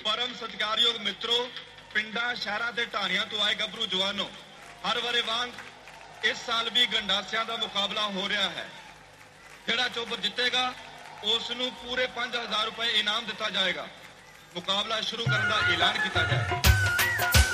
परम सत्कारयोग मित्रों, पिंडा शहरां ते ढाणियां तो आए गभरू जवानों, हर वारे वांग इस साल भी गंडासियां दा मुकाबला हो रहा है। जिहड़ा चोबर जितेगा उस नूं पूरे 5000 रुपए इनाम दिता जाएगा। मुकाबला शुरू करने का ऐलान किया जाए।